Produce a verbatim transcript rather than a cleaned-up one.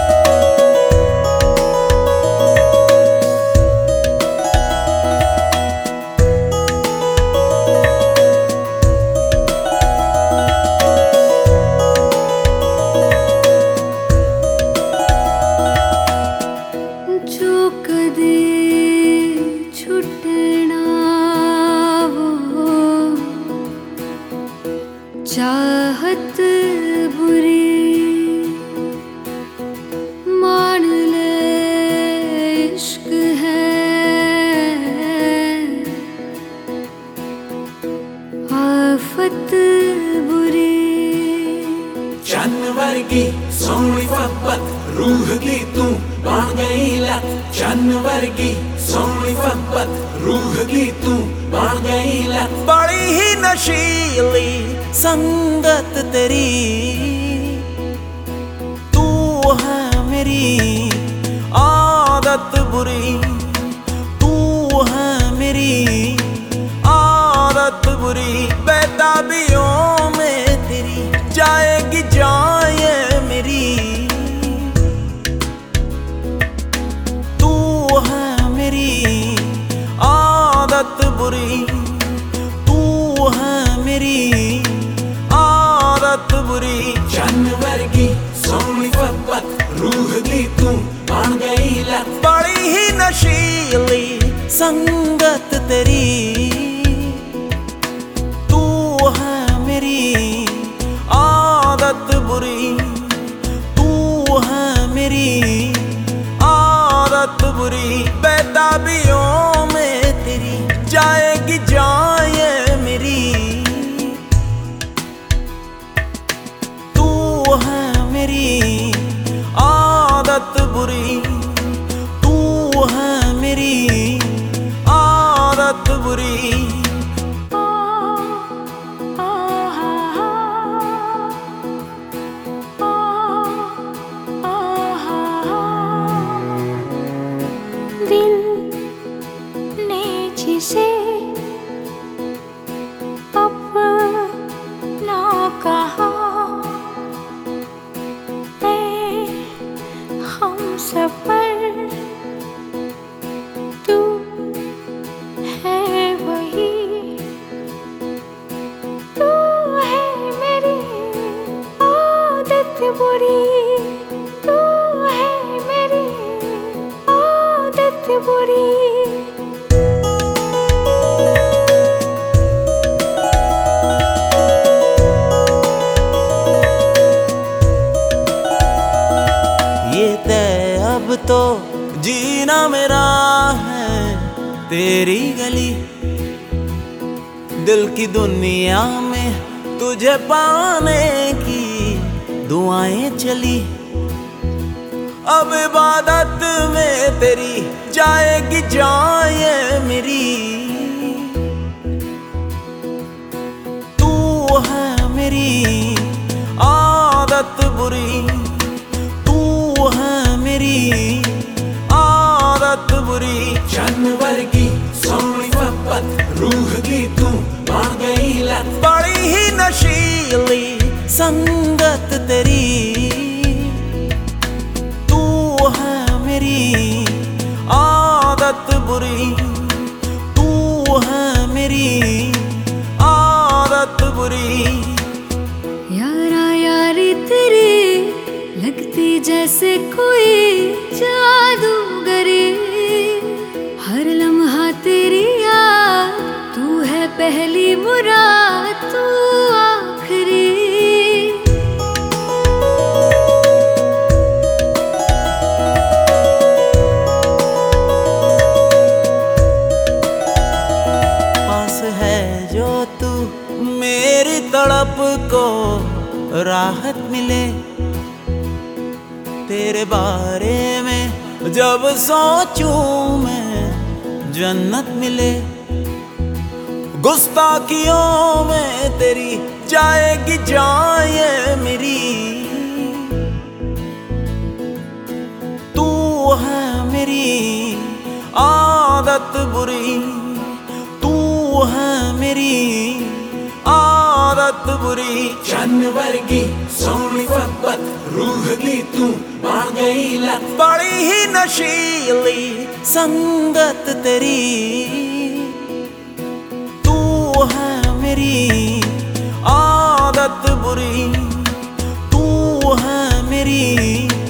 चाहत बुरी मान ले इश्क है, आफत बुरी। चन्न वर्गी सोहनी फब्बत रूह दी तू बन गई लत। चन्न वर्गी सोहनी फब्बत रूह दी तू बन गई लत। बड़ी ही नशीली संगत तेरी, तू है मेरी आदत बुरी। तू है मेरी आदत बुरी। बेताबियों में तेरी जाएगी जाए मेरी। तू है मेरी आदत बुरी। तू है मेरी आदत बुरी। चन्न वर्गी सोहनी फब्बत रूह दी तू बन गई लत। बड़ी ही नशीली संगत तेरी, तू है मेरी आदत बुरी। तू है मेरी आदत बुरी। बेताबियों में तेरी जाएगी जाए मेरी। मेरी आदत बुरी। तू है मेरी आदत बुरी। दिल ने जिसे अपना कहा, सफर तू है वही। तू है मेरी आदत बुरी। तू है मेरी आदत बुरी। अब तो जीना मेरा है तेरी गली। दिल की दुनिया में तुझे पाने की दुआएं चली। अब इबादत में तेरी जाएगी जाए मेरी। तू है मेरी आदत बुरी। है मेरी आदत बुरी। चन्न वर्गी सोहनी फब्बत रूह दी तू बन गई लत। बड़ी ही नशीली संगत तेरी, तू है मेरी आदत बुरी। तू है मेरी आदत बुरी। यारा यारी तेरी लगती जैसे कोई जादूगरी। हर लम्हा तेरी याद, तू है पहली मुराद तू आखिरी। पास है जो तू मेरी तड़प को राहत मिले। तेरे बारे में जब सोचूं मैं जन्नत मिले। गुस्ताखियों में तेरी जाएगी जाए मेरी। तू है मेरी आदत बुरी। तू है मेरी आदत बुरी। चन्न वर्गी सोहनी फब्बत रूह दी तू बन गई लत। बड़ी ही नशीली संगत तेरी, तू है मेरी आदत बुरी, तू है मेरी